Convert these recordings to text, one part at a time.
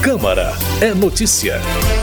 Câmara é notícia.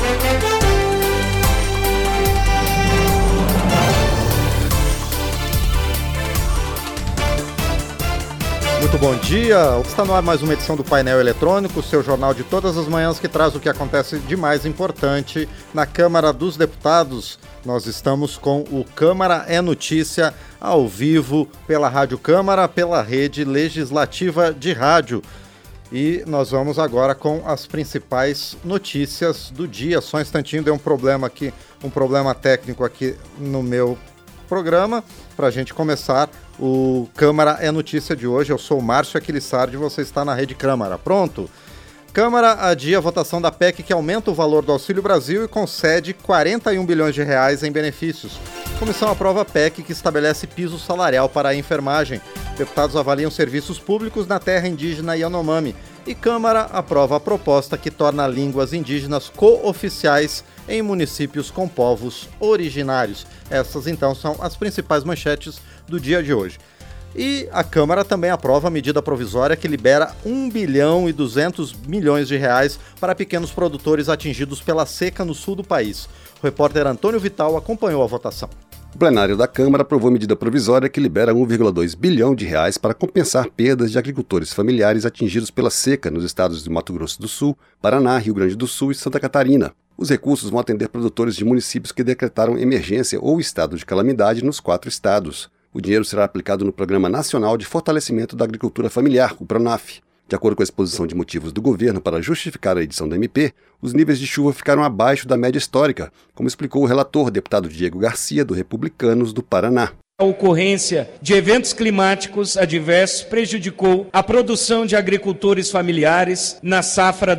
Muito bom dia, está no ar mais uma edição do Painel Eletrônico, seu jornal de todas as manhãs que traz o que acontece de mais importante na Câmara dos Deputados. Nós estamos com o Câmara é Notícia ao vivo pela Rádio Câmara, pela rede legislativa de rádio. E nós vamos agora com as principais notícias do dia. Só um instantinho, deu um problema técnico aqui no meu programa, para a gente começar o Câmara é Notícia de hoje. Eu sou o Márcio Aquilissardi e você está na Rede Câmara. Pronto? Câmara adia a votação da PEC que aumenta o valor do Auxílio Brasil e concede 41 bilhões de reais em benefícios. Comissão aprova a PEC que estabelece piso salarial para a enfermagem. Deputados avaliam serviços públicos na terra indígena Yanomami. E Câmara aprova a proposta que torna línguas indígenas cooficiais em municípios com povos originários. Essas, então, são as principais manchetes do dia de hoje. E a Câmara também aprova a medida provisória que libera 1 bilhão e 200 milhões de reais para pequenos produtores atingidos pela seca no sul do país. O repórter Antônio Vital acompanhou a votação. O plenário da Câmara aprovou a medida provisória que libera 1,2 bilhão de reais para compensar perdas de agricultores familiares atingidos pela seca nos estados de Mato Grosso do Sul, Paraná, Rio Grande do Sul e Santa Catarina. Os recursos vão atender produtores de municípios que decretaram emergência ou estado de calamidade nos 4 estados. O dinheiro será aplicado no Programa Nacional de Fortalecimento da Agricultura Familiar, o PRONAF. De acordo com a exposição de motivos do governo para justificar a edição da MP, os níveis de chuva ficaram abaixo da média histórica, como explicou o relator, deputado Diego Garcia, do Republicanos do Paraná. A ocorrência de eventos climáticos adversos prejudicou a produção de agricultores familiares na safra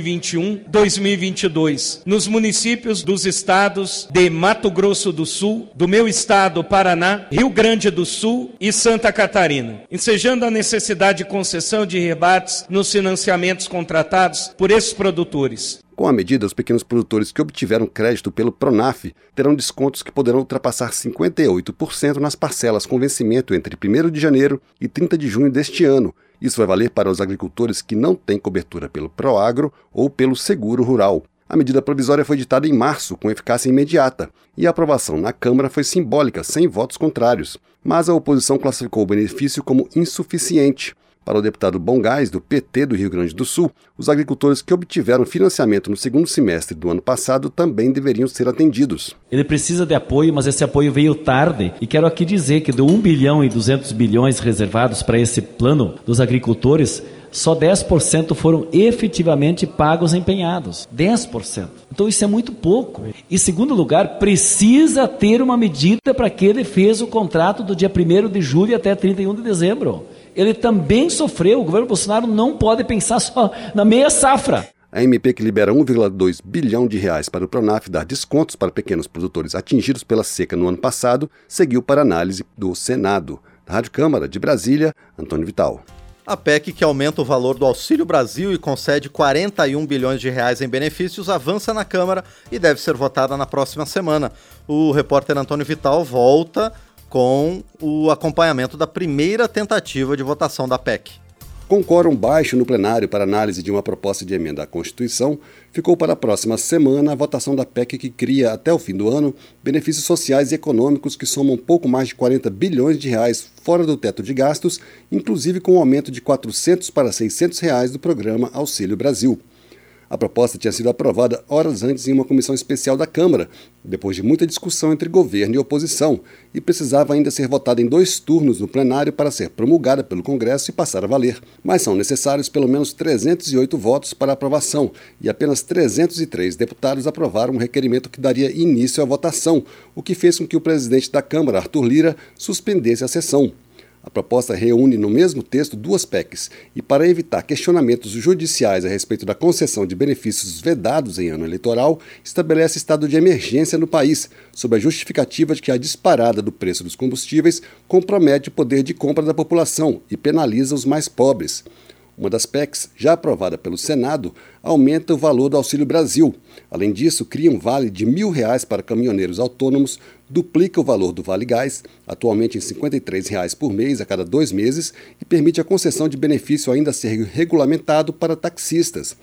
2021-2022, nos municípios dos estados de Mato Grosso do Sul, do meu estado, Paraná, Rio Grande do Sul e Santa Catarina, ensejando a necessidade de concessão de rebates nos financiamentos contratados por esses produtores. Com a medida, os pequenos produtores que obtiveram crédito pelo PRONAF terão descontos que poderão ultrapassar 58% nas parcelas com vencimento entre 1º de janeiro e 30 de junho deste ano. Isso vai valer para os agricultores que não têm cobertura pelo Proagro ou pelo Seguro Rural. A medida provisória foi editada em março, com eficácia imediata, e a aprovação na Câmara foi simbólica, sem votos contrários. Mas a oposição classificou o benefício como insuficiente. Para o deputado Bongás, do PT do Rio Grande do Sul, os agricultores que obtiveram financiamento no segundo semestre do ano passado também deveriam ser atendidos. Ele precisa de apoio, mas esse apoio veio tarde. E quero aqui dizer que do 1 bilhão e 200 bilhões reservados para esse plano dos agricultores, só 10% foram efetivamente pagos empenhados. 10%. Então isso é muito pouco. Em segundo lugar, precisa ter uma medida para que ele fez o contrato do dia 1º de julho até 31 de dezembro. Ele também sofreu, o governo Bolsonaro não pode pensar só na meia safra. A MP que libera 1,2 bilhão de reais para o PRONAF dar descontos para pequenos produtores atingidos pela seca no ano passado seguiu para análise do Senado. Da Rádio Câmara de Brasília, Antônio Vital. A PEC que aumenta o valor do Auxílio Brasil e concede 41 bilhões de reais em benefícios avança na Câmara e deve ser votada na próxima semana. O repórter Antônio Vital volta com o acompanhamento da primeira tentativa de votação da PEC. Com quórum baixo no plenário para análise de uma proposta de emenda à Constituição, ficou para a próxima semana a votação da PEC que cria, até o fim do ano, benefícios sociais e econômicos que somam pouco mais de 40 bilhões de reais fora do teto de gastos, inclusive com o aumento de R$ 400 para R$ 600 reais do programa Auxílio Brasil. A proposta tinha sido aprovada horas antes em uma comissão especial da Câmara, depois de muita discussão entre governo e oposição, e precisava ainda ser votada em 2 turnos no plenário para ser promulgada pelo Congresso e passar a valer. Mas são necessários pelo menos 308 votos para aprovação, e apenas 303 deputados aprovaram um requerimento que daria início à votação, o que fez com que o presidente da Câmara, Arthur Lira, suspendesse a sessão. A proposta reúne no mesmo texto 2 PECs e, para evitar questionamentos judiciais a respeito da concessão de benefícios vedados em ano eleitoral, estabelece estado de emergência no país, sob a justificativa de que a disparada do preço dos combustíveis compromete o poder de compra da população e penaliza os mais pobres. Uma das PECs, já aprovada pelo Senado, aumenta o valor do Auxílio Brasil. Além disso, cria um vale de R$ 1.000 para caminhoneiros autônomos, duplica o valor do Vale Gás, atualmente em R$ 53 por mês a cada 2 meses, e permite a concessão de benefício ainda a ser regulamentado para taxistas.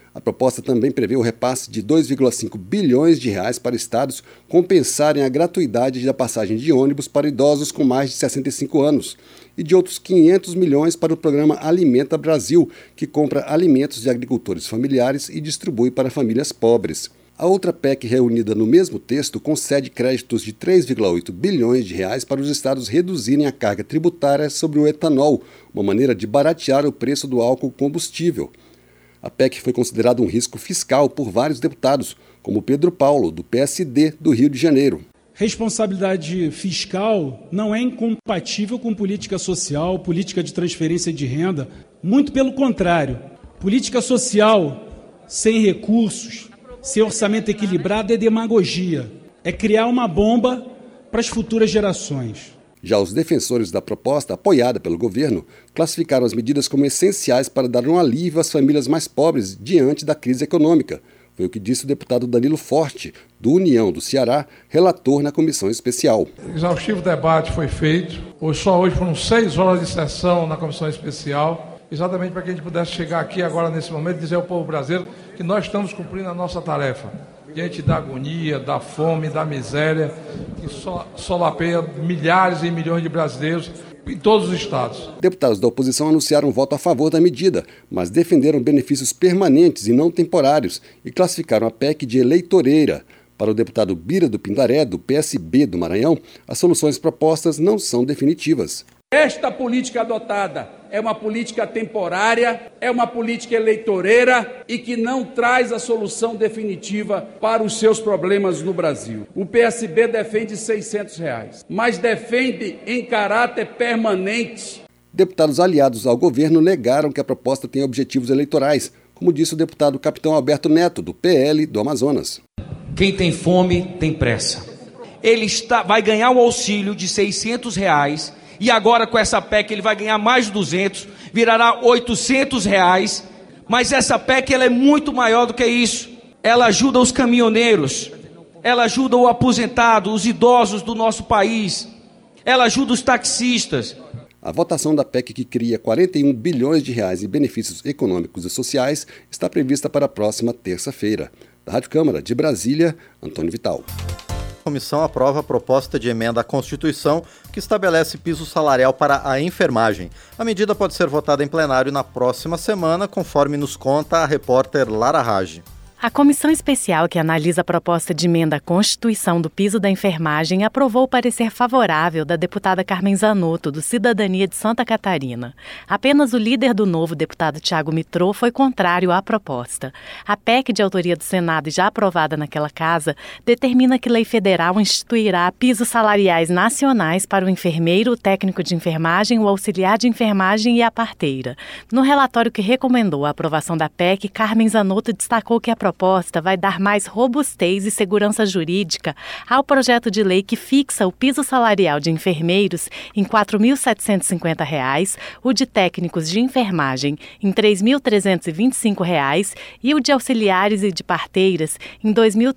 A proposta também prevê o repasse de 2,5 bilhões de reais para estados compensarem a gratuidade da passagem de ônibus para idosos com mais de 65 anos e de outros 500 milhões para o programa Alimenta Brasil, que compra alimentos de agricultores familiares e distribui para famílias pobres. A outra PEC reunida no mesmo texto concede créditos de 3,8 bilhões de reais para os estados reduzirem a carga tributária sobre o etanol, uma maneira de baratear o preço do álcool combustível. A PEC foi considerada um risco fiscal por vários deputados, como Pedro Paulo, do PSD do Rio de Janeiro. Responsabilidade fiscal não é incompatível com política social, política de transferência de renda. Muito pelo contrário. Política social sem recursos, sem orçamento equilibrado é demagogia. É criar uma bomba para as futuras gerações. Já os defensores da proposta, apoiada pelo governo, classificaram as medidas como essenciais para dar um alívio às famílias mais pobres diante da crise econômica. Foi o que disse o deputado Danilo Forte, do União do Ceará, relator na comissão especial. Exaustivo debate foi feito. Só hoje foram 6 horas de sessão na comissão especial, exatamente para que a gente pudesse chegar aqui agora, nesse momento, e dizer ao povo brasileiro que nós estamos cumprindo a nossa tarefa. Diante da agonia, da fome, da miséria, que solapeia milhares e milhões de brasileiros em todos os estados. Deputados da oposição anunciaram voto a favor da medida, mas defenderam benefícios permanentes e não temporários e classificaram a PEC de eleitoreira. Para o deputado Bira do Pindaré, do PSB do Maranhão, as soluções propostas não são definitivas. Esta política adotada é uma política temporária, é uma política eleitoreira e que não traz a solução definitiva para os seus problemas no Brasil. O PSB defende R$600, mas defende em caráter permanente. Deputados aliados ao governo negaram que a proposta tem objetivos eleitorais, como disse o deputado Capitão Alberto Neto, do PL do Amazonas. Quem tem fome tem pressa. Ele vai ganhar um auxílio de R$600, e agora com essa PEC ele vai ganhar mais de 200, virará R$800, mas essa PEC ela é muito maior do que isso. Ela ajuda os caminhoneiros, ela ajuda o aposentado, os idosos do nosso país, ela ajuda os taxistas. A votação da PEC, que cria 41 bilhões de reais em benefícios econômicos e sociais, está prevista para a próxima terça-feira. Da Rádio Câmara de Brasília, Antônio Vital. A comissão aprova a proposta de emenda à Constituição que estabelece piso salarial para a enfermagem. A medida pode ser votada em plenário na próxima semana, conforme nos conta a repórter Lara Rage. A comissão especial que analisa a proposta de emenda à Constituição do piso da enfermagem aprovou o parecer favorável da deputada Carmen Zanotto, do Cidadania de Santa Catarina. Apenas o líder do Novo, deputado Thiago Mitrô, foi contrário à proposta. A PEC, de autoria do Senado e já aprovada naquela casa, determina que lei federal instituirá pisos salariais nacionais para o enfermeiro, o técnico de enfermagem, o auxiliar de enfermagem e a parteira. No relatório que recomendou a aprovação da PEC, Carmen Zanotto destacou que a proposta vai dar mais robustez e segurança jurídica ao projeto de lei que fixa o piso salarial de enfermeiros em R$ 4.750, o de técnicos de enfermagem em R$ 3.325 e o de auxiliares e de parteiras em R$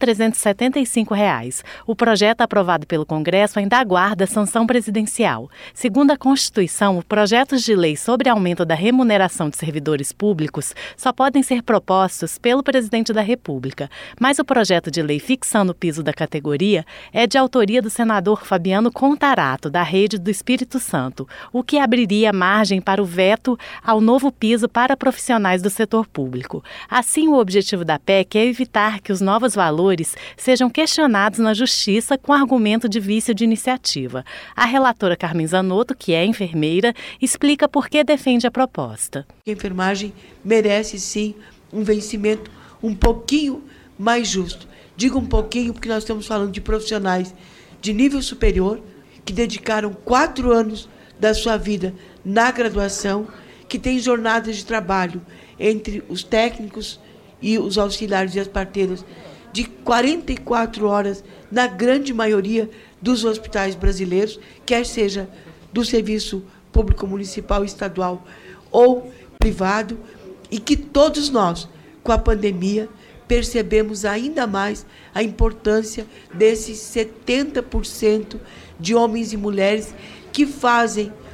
2.375. O projeto aprovado pelo Congresso ainda aguarda sanção presidencial. Segundo a Constituição, projetos de lei sobre aumento da remuneração de servidores públicos só podem ser propostos pelo presidente da República, mas o projeto de lei fixando o piso da categoria é de autoria do senador Fabiano Contarato, da Rede do Espírito Santo, o que abriria margem para o veto ao novo piso para profissionais do setor público. Assim, o objetivo da PEC é evitar que os novos valores sejam questionados na Justiça com argumento de vício de iniciativa. A relatora Carmen Zanotto, que é enfermeira, explica por que defende a proposta. A enfermagem merece, sim, um vencimento um pouquinho mais justo. Digo um pouquinho porque nós estamos falando de profissionais de nível superior que dedicaram 4 anos da sua vida na graduação, que têm jornadas de trabalho entre os técnicos e os auxiliares e as parteiras de 44 horas na grande maioria dos hospitais brasileiros, quer seja do serviço público municipal, estadual ou privado, e que todos nós, com a pandemia, percebemos ainda mais a importância desses 70% de homens e mulheres que fazem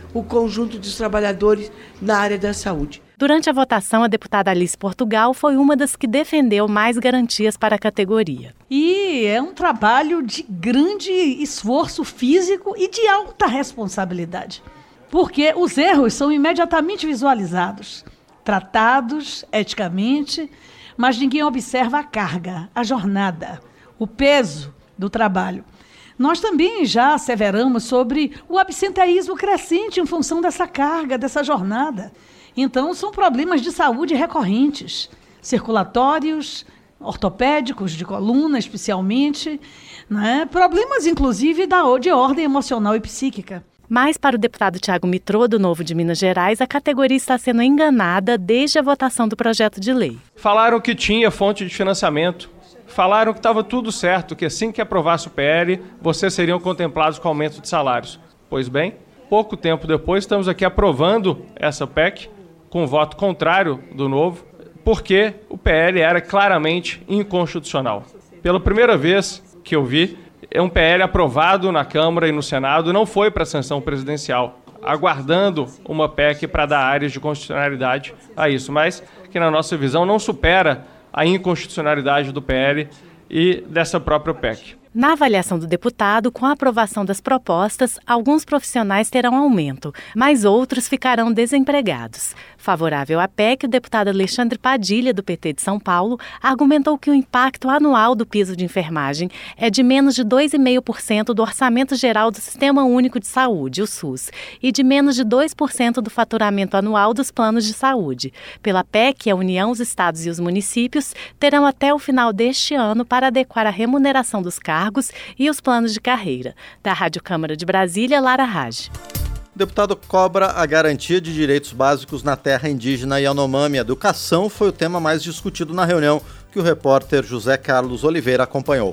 o conjunto dos trabalhadores na área da saúde. Durante a votação, a deputada Alice Portugal foi uma das que defendeu mais garantias para a categoria. E é um trabalho de grande esforço físico e de alta responsabilidade, porque os erros são imediatamente visualizados, tratados eticamente, mas ninguém observa a carga, a jornada, o peso do trabalho. Nós também já asseveramos sobre o absenteísmo crescente em função dessa carga, dessa jornada. Então, são problemas de saúde recorrentes, circulatórios, ortopédicos, de coluna especialmente, né? Problemas, inclusive, de ordem emocional e psíquica. Mas, para o deputado Tiago Mitrô, do Novo de Minas Gerais, a categoria está sendo enganada desde a votação do projeto de lei. Falaram que tinha fonte de financiamento, falaram que estava tudo certo, que assim que aprovasse o PL, vocês seriam contemplados com aumento de salários. Pois bem, pouco tempo depois, estamos aqui aprovando essa PEC, com voto contrário do Novo, porque o PL era claramente inconstitucional. Pela primeira vez que eu vi, é um PL aprovado na Câmara e no Senado, não foi para a sanção presidencial, aguardando uma PEC para dar áreas de constitucionalidade a isso, mas que na nossa visão não supera a inconstitucionalidade do PL e dessa própria PEC. Na avaliação do deputado, com a aprovação das propostas, alguns profissionais terão aumento, mas outros ficarão desempregados. Favorável à PEC, o deputado Alexandre Padilha, do PT de São Paulo, argumentou que o impacto anual do piso de enfermagem é de menos de 2,5% do orçamento geral do Sistema Único de Saúde, o SUS, e de menos de 2% do faturamento anual dos planos de saúde. Pela PEC, a União, os estados e os municípios terão até o final deste ano para adequar a remuneração dos cargos e os planos de carreira. Da Rádio Câmara de Brasília, Lara Raj. O deputado cobra a garantia de direitos básicos na terra indígena Yanomami. Educação foi o tema mais discutido na reunião que o repórter José Carlos Oliveira acompanhou.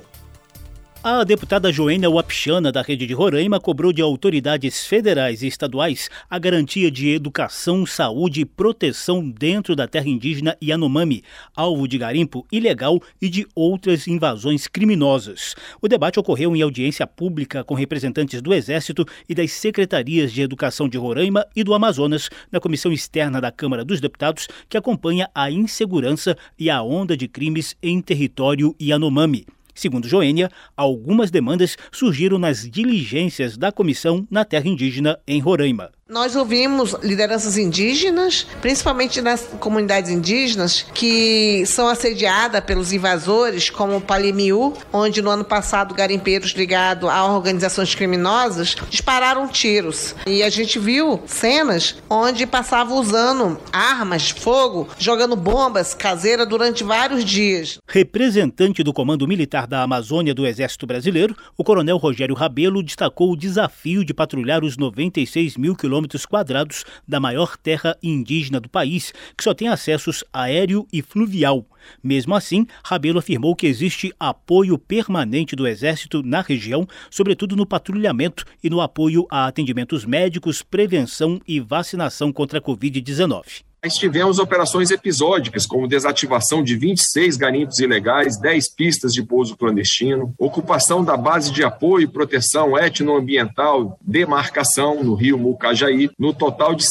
A deputada Joênia Wapichana, da Rede de Roraima, cobrou de autoridades federais e estaduais a garantia de educação, saúde e proteção dentro da terra indígena Yanomami, alvo de garimpo ilegal e de outras invasões criminosas. O debate ocorreu em audiência pública com representantes do Exército e das Secretarias de Educação de Roraima e do Amazonas, na Comissão Externa da Câmara dos Deputados, que acompanha a insegurança e a onda de crimes em território Yanomami. Segundo Joênia, algumas demandas surgiram nas diligências da comissão na terra indígena em Roraima. Nós ouvimos lideranças indígenas, principalmente nas comunidades indígenas, que são assediadas pelos invasores, como o Palimiú, onde no ano passado garimpeiros ligados a organizações criminosas dispararam tiros. E a gente viu cenas onde passavam usando armas de fogo, jogando bombas caseiras durante vários dias. Representante do Comando Militar da Amazônia do Exército Brasileiro, o coronel Rogério Rabelo destacou o desafio de patrulhar os 96 mil quilômetros quadrados da maior terra indígena do país, que só tem acessos aéreo e fluvial. Mesmo assim, Rabelo afirmou que existe apoio permanente do Exército na região, sobretudo no patrulhamento e no apoio a atendimentos médicos, prevenção e vacinação contra a Covid-19. Nós tivemos operações episódicas, como desativação de 26 garimpos ilegais, 10 pistas de pouso clandestino, ocupação da base de apoio e proteção etnoambiental, demarcação no rio Mucajaí, no total de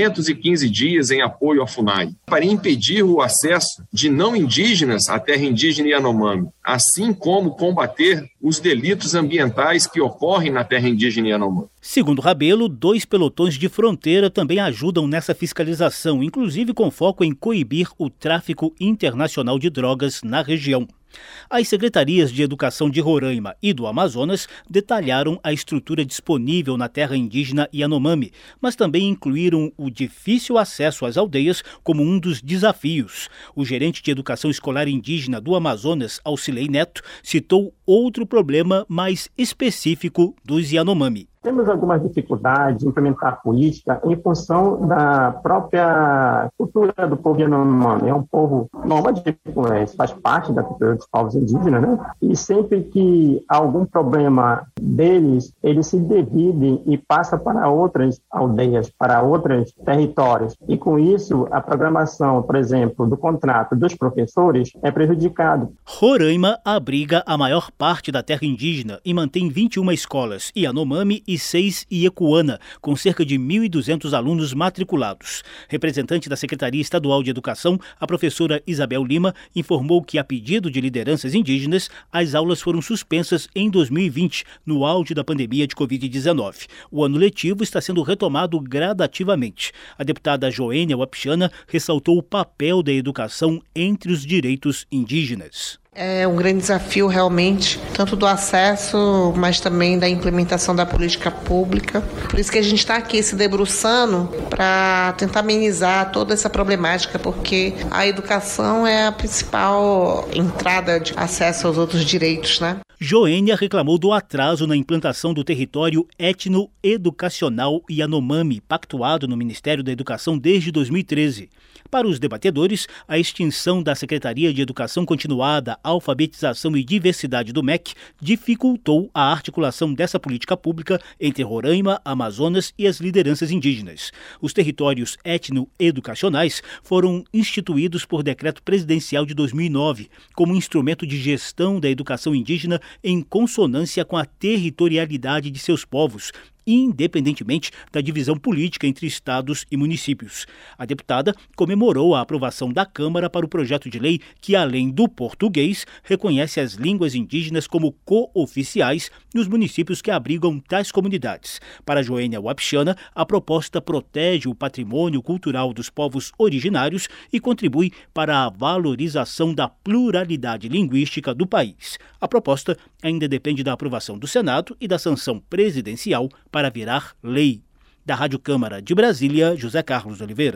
615 dias em apoio à FUNAI, para impedir o acesso de não indígenas à terra indígena Yanomami, assim como combater os delitos ambientais que ocorrem na terra indígena Yanomami. Segundo Rabelo, 2 pelotões de fronteira também ajudam nessa fiscalização, inclusive com foco em coibir o tráfico internacional de drogas na região. As secretarias de Educação de Roraima e do Amazonas detalharam a estrutura disponível na terra indígena Yanomami, mas também incluíram o difícil acesso às aldeias como um dos desafios. O gerente de Educação Escolar Indígena do Amazonas, Auxilei Neto, citou outro problema mais específico dos Yanomami. Temos algumas dificuldades de implementar a política em função da própria cultura do povo Yanomami. É um povo nômade, faz parte da cultura dos povos indígenas, né? E sempre que há algum problema deles, eles se dividem e passam para outras aldeias, para outros territórios. E com isso, a programação, por exemplo, do contrato dos professores é prejudicada. Roraima abriga a maior parte da terra indígena e mantém 21 escolas Yanomami e 6 Iekuana, com cerca de 1.200 alunos matriculados. Representante da Secretaria Estadual de Educação, a professora Isabel Lima, informou que, a pedido de lideranças indígenas, as aulas foram suspensas em 2020, no auge da pandemia de Covid-19. O ano letivo está sendo retomado gradativamente. A deputada Joênia Wapichana ressaltou o papel da educação entre os direitos indígenas. É um grande desafio realmente, tanto do acesso, mas também da implementação da política pública. Por isso que a gente está aqui se debruçando para tentar amenizar toda essa problemática, porque a educação é a principal entrada de acesso aos outros direitos, né? Joênia reclamou do atraso na implantação do território etno-educacional Yanomami, pactuado no Ministério da Educação desde 2013. Para os debatedores, a extinção da Secretaria de Educação Continuada, Alfabetização e Diversidade do MEC dificultou a articulação dessa política pública entre Roraima, Amazonas e as lideranças indígenas. Os territórios etno-educacionais foram instituídos por decreto presidencial de 2009 como instrumento de gestão da educação indígena em consonância com a territorialidade de seus povos, independentemente da divisão política entre estados e municípios. A deputada comemorou a aprovação da Câmara para o projeto de lei que, além do português, reconhece as línguas indígenas como co-oficiais nos municípios que abrigam tais comunidades. Para Joênia Wapichana, a proposta protege o patrimônio cultural dos povos originários e contribui para a valorização da pluralidade linguística do país. A proposta ainda depende da aprovação do Senado e da sanção presidencial para virar lei. Da Rádio Câmara de Brasília, José Carlos Oliveira.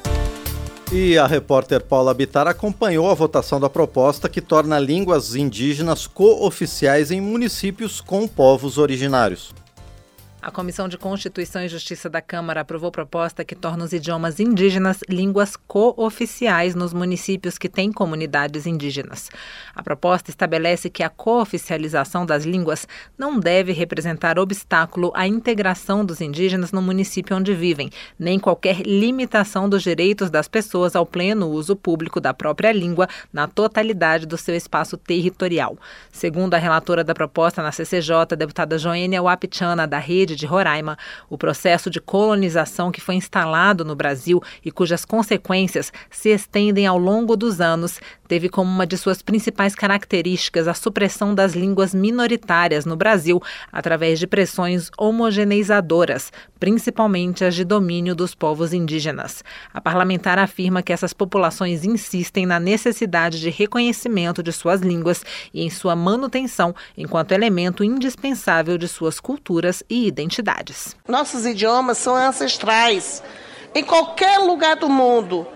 E a repórter Paula Bittar acompanhou a votação da proposta que torna línguas indígenas co-oficiais em municípios com povos originários. A Comissão de Constituição e Justiça da Câmara aprovou proposta que torna os idiomas indígenas línguas co-oficiais nos municípios que têm comunidades indígenas. A proposta estabelece que a co-oficialização das línguas não deve representar obstáculo à integração dos indígenas no município onde vivem, nem qualquer limitação dos direitos das pessoas ao pleno uso público da própria língua na totalidade do seu espaço territorial. Segundo a relatora da proposta na CCJ, a deputada Joênia Wapichana, da Rede de Roraima, o processo de colonização que foi instalado no Brasil e cujas consequências se estendem ao longo dos anos, teve como uma de suas principais características a supressão das línguas minoritárias no Brasil através de pressões homogeneizadoras, principalmente as de domínio dos povos indígenas. A parlamentar afirma que essas populações insistem na necessidade de reconhecimento de suas línguas e em sua manutenção enquanto elemento indispensável de suas culturas e identidades. Nossos idiomas são ancestrais. Em qualquer lugar do mundo,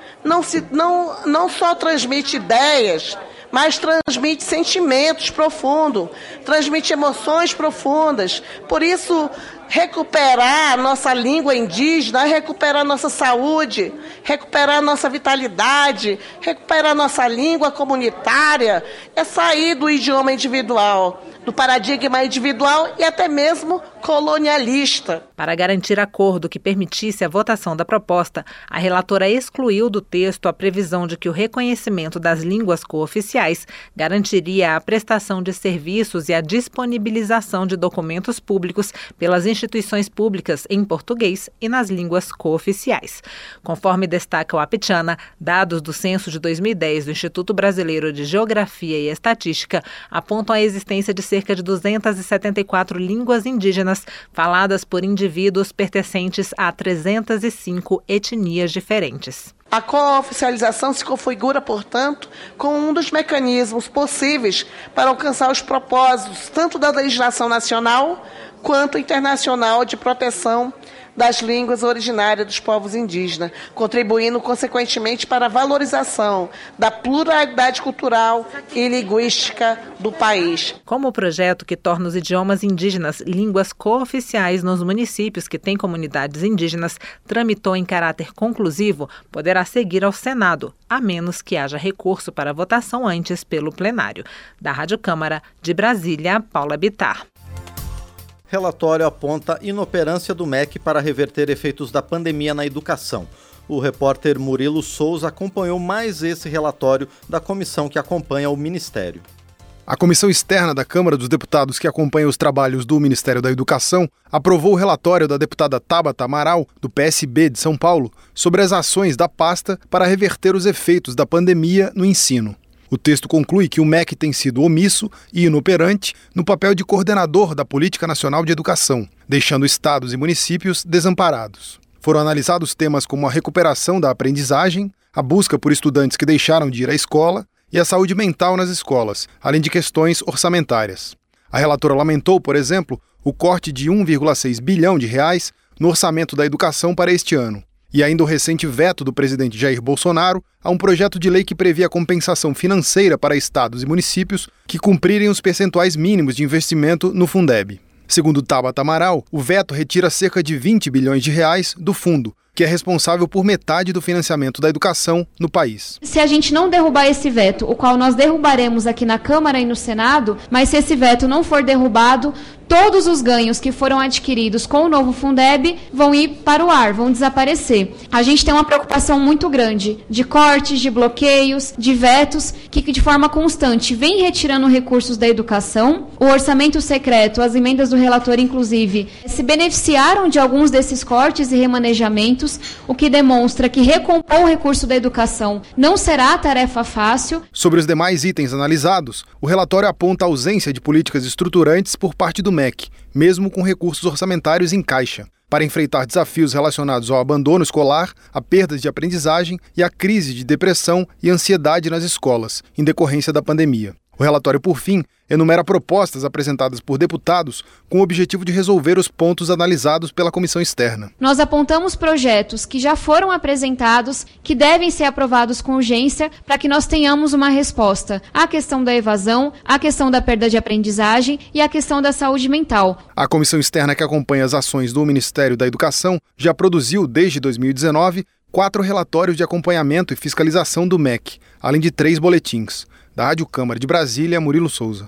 não só transmite ideias, mas transmite sentimentos profundos, transmite emoções profundas. Por isso, recuperar a nossa língua indígena, recuperar a nossa saúde, recuperar a nossa vitalidade, recuperar a nossa língua comunitária, é sair do idioma individual, do paradigma individual e até mesmo colonialista. Para garantir acordo que permitisse a votação da proposta, a relatora excluiu do texto a previsão de que o reconhecimento das línguas cooficiais garantiria a prestação de serviços e a disponibilização de documentos públicos pelas instituições públicas em português e nas línguas cooficiais. Conforme destaca o Wapichana, dados do censo de 2010 do Instituto Brasileiro de Geografia e Estatística apontam a existência de cerca de 274 línguas indígenas faladas por indivíduos pertencentes a 305 etnias diferentes. A co-oficialização se configura, portanto, como um dos mecanismos possíveis para alcançar os propósitos tanto da legislação nacional quanto internacional de proteção das línguas originárias dos povos indígenas, contribuindo consequentemente para a valorização da pluralidade cultural e linguística do país. Como o projeto que torna os idiomas indígenas línguas cooficiais nos municípios que têm comunidades indígenas tramitou em caráter conclusivo, poderá seguir ao Senado, a menos que haja recurso para votação antes pelo plenário. Da Rádio Câmara de Brasília, Paula Bittar. Relatório aponta inoperância do MEC para reverter efeitos da pandemia na educação. O repórter Murilo Souza acompanhou mais esse relatório da comissão que acompanha o Ministério. A comissão externa da Câmara dos Deputados que acompanha os trabalhos do Ministério da Educação aprovou o relatório da deputada Tabata Amaral, do PSB de São Paulo, sobre as ações da pasta para reverter os efeitos da pandemia no ensino. O texto conclui que o MEC tem sido omisso e inoperante no papel de coordenador da Política Nacional de Educação, deixando estados e municípios desamparados. Foram analisados temas como a recuperação da aprendizagem, a busca por estudantes que deixaram de ir à escola e a saúde mental nas escolas, além de questões orçamentárias. A relatora lamentou, por exemplo, o corte de 1,6 bilhão de reais no orçamento da educação para este ano, e ainda o recente veto do presidente Jair Bolsonaro a um projeto de lei que previa a compensação financeira para estados e municípios que cumprirem os percentuais mínimos de investimento no Fundeb. Segundo Tabata Amaral, o veto retira cerca de 20 bilhões de reais do fundo, que é responsável por metade do financiamento da educação no país. Se a gente não derrubar esse veto, o qual nós derrubaremos aqui na Câmara e no Senado, mas se esse veto não for derrubado, todos os ganhos que foram adquiridos com o novo Fundeb vão ir para o ar, vão desaparecer. A gente tem uma preocupação muito grande de cortes, de bloqueios, de vetos, que de forma constante vem retirando recursos da educação. O orçamento secreto, as emendas do relator, inclusive, se beneficiaram de alguns desses cortes e remanejamentos, o que demonstra que recompor o recurso da educação não será tarefa fácil. Sobre os demais itens analisados, o relatório aponta a ausência de políticas estruturantes por parte do MEC, mesmo com recursos orçamentários em caixa, para enfrentar desafios relacionados ao abandono escolar, a perdas de aprendizagem e a crise de depressão e ansiedade nas escolas, em decorrência da pandemia. O relatório, por fim, enumera propostas apresentadas por deputados com o objetivo de resolver os pontos analisados pela comissão externa. Nós apontamos projetos que já foram apresentados, que devem ser aprovados com urgência para que nós tenhamos uma resposta à questão da evasão, à questão da perda de aprendizagem e à questão da saúde mental. A comissão externa que acompanha as ações do Ministério da Educação já produziu, desde 2019, 4 relatórios de acompanhamento e fiscalização do MEC, além de 3 boletins. Da Rádio Câmara de Brasília, Murilo Souza.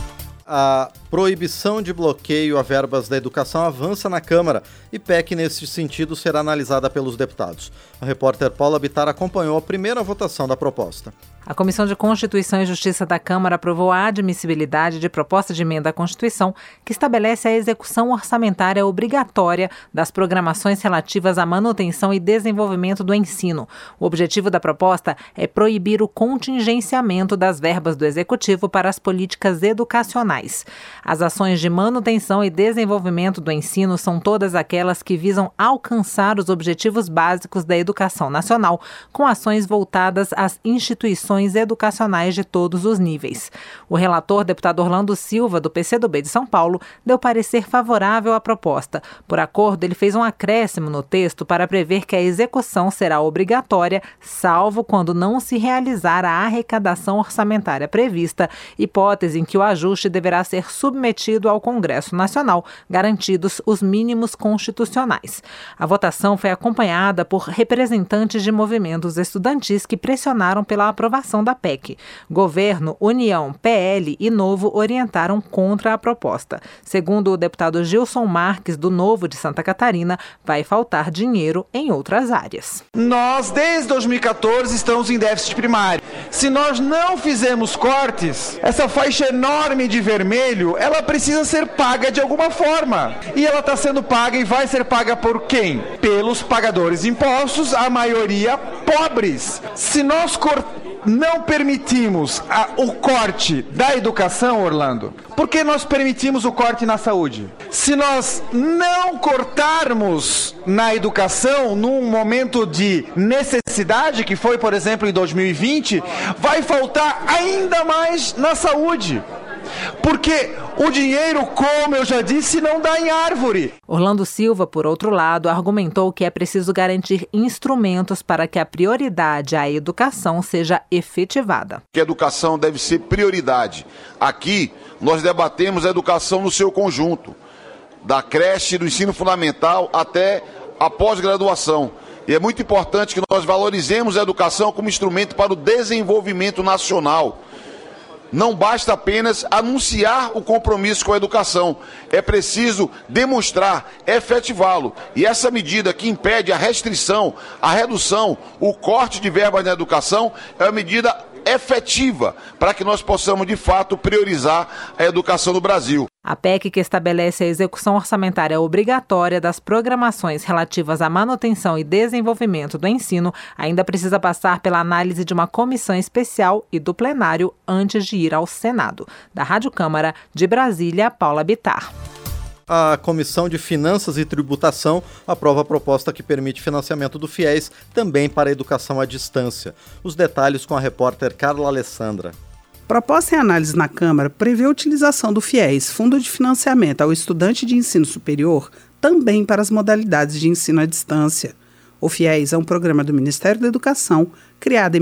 A proibição de bloqueio a verbas da educação avança na Câmara e PEC, nesse sentido, será analisada pelos deputados. A repórter Paula Bittar acompanhou a primeira votação da proposta. A Comissão de Constituição e Justiça da Câmara aprovou a admissibilidade de proposta de emenda à Constituição que estabelece a execução orçamentária obrigatória das programações relativas à manutenção e desenvolvimento do ensino. O objetivo da proposta é proibir o contingenciamento das verbas do Executivo para as políticas educacionais. As ações de manutenção e desenvolvimento do ensino são todas aquelas que visam alcançar os objetivos básicos da educação nacional, com ações voltadas às instituições educacionais de todos os níveis. O relator, deputado Orlando Silva, do PCdoB de São Paulo, deu parecer favorável à proposta. Por acordo, ele fez um acréscimo no texto para prever que a execução será obrigatória, salvo quando não se realizar a arrecadação orçamentária prevista, hipótese em que o ajuste deverá ser submetido ao Congresso Nacional, garantidos os mínimos constitucionais. A votação foi acompanhada por representantes de movimentos estudantis que pressionaram pela aprovação da PEC. Governo, União, PL e Novo orientaram contra a proposta. Segundo o deputado Gilson Marques, do Novo de Santa Catarina, vai faltar dinheiro em outras áreas. Nós, desde 2014, estamos em déficit primário. Se nós não fizermos cortes, essa faixa enorme de vermelho, ela precisa ser paga de alguma forma. E ela está sendo paga e vai ser paga por quem? Pelos pagadores de impostos, a maioria pobres. Se nós não permitimos o corte da educação, Orlando, por que nós permitimos o corte na saúde? Se nós não cortarmos na educação num momento de necessidade, que foi, por exemplo, em 2020, vai faltar ainda mais na saúde. Porque o dinheiro, como eu já disse, não dá em árvore. Orlando Silva, por outro lado, argumentou que é preciso garantir instrumentos para que a prioridade à educação seja efetivada. Que a educação deve ser prioridade. Aqui, nós debatemos a educação no seu conjunto, da creche, do ensino fundamental até a pós-graduação. E é muito importante que nós valorizemos a educação como instrumento para o desenvolvimento nacional. Não basta apenas anunciar o compromisso com a educação, é preciso demonstrar, efetivá-lo. E essa medida que impede a restrição, a redução, o corte de verbas na educação é uma medida efetiva para que nós possamos, de fato, priorizar a educação no Brasil. A PEC, que estabelece a execução orçamentária obrigatória das programações relativas à manutenção e desenvolvimento do ensino, ainda precisa passar pela análise de uma comissão especial e do plenário antes de ir ao Senado. Da Rádio Câmara, de Brasília, Paula Bittar. A Comissão de Finanças e Tributação aprova a proposta que permite financiamento do FIES também para a educação à distância. Os detalhes com a repórter Carla Alessandra. Proposta em análise na Câmara prevê a utilização do FIES, Fundo de Financiamento ao Estudante de Ensino Superior, também para as modalidades de ensino à distância. O FIES é um programa do Ministério da Educação, criado em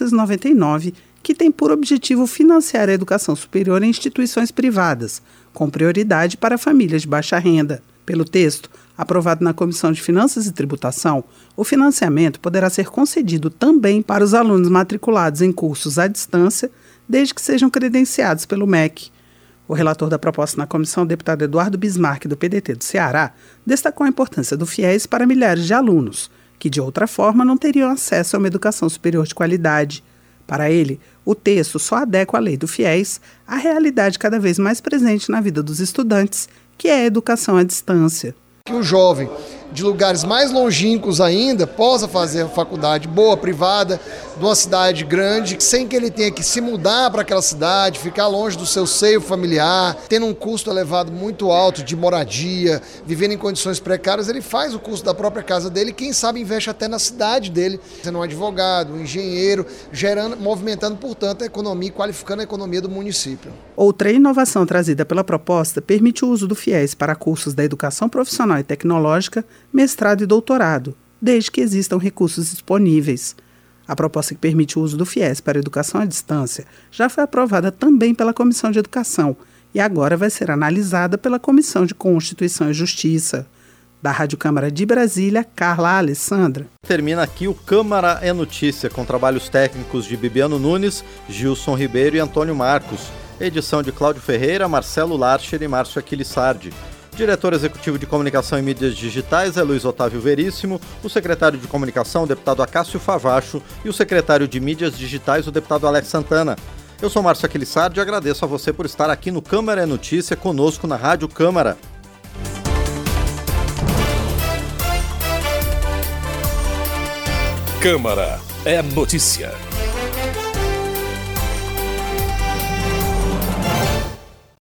1999, que tem por objetivo financiar a educação superior em instituições privadas, com prioridade para famílias de baixa renda. Pelo texto, aprovado na Comissão de Finanças e Tributação, o financiamento poderá ser concedido também para os alunos matriculados em cursos à distância, desde que sejam credenciados pelo MEC. O relator da proposta na comissão, o deputado Eduardo Bismarck, do PDT do Ceará, destacou a importância do FIES para milhares de alunos, que de outra forma não teriam acesso a uma educação superior de qualidade. Para ele, o texto só adequa a lei do FIES à realidade cada vez mais presente na vida dos estudantes, que é a educação à distância. Que o jovem de lugares mais longínquos ainda possa fazer a faculdade boa, privada, de uma cidade grande, sem que ele tenha que se mudar para aquela cidade, ficar longe do seu seio familiar, tendo um custo elevado muito alto de moradia, vivendo em condições precárias, ele faz o custo da própria casa dele e quem sabe investe até na cidade dele, sendo um advogado, um engenheiro, movimentando, portanto, a economia e qualificando a economia do município. Outra inovação trazida pela proposta permite o uso do FIES para cursos da educação profissional e tecnológica, mestrado e doutorado, desde que existam recursos disponíveis. A proposta que permite o uso do FIES para a educação à distância já foi aprovada também pela Comissão de Educação e agora vai ser analisada pela Comissão de Constituição e Justiça. Da Rádio Câmara de Brasília, Carla Alessandra. Termina aqui o Câmara é Notícia, com trabalhos técnicos de Bibiano Nunes, Gilson Ribeiro e Antônio Marcos. Edição de Cláudio Ferreira, Marcelo Larcher e Márcio Aquilissardi. Diretor executivo de Comunicação e Mídias Digitais é Luiz Otávio Veríssimo, o secretário de Comunicação, o deputado Acácio Favacho, e o secretário de Mídias Digitais, o deputado Alex Santana. Eu sou Márcio Aquilissardi e agradeço a você por estar aqui no Câmara é Notícia, conosco na Rádio Câmara. Câmara é Notícia.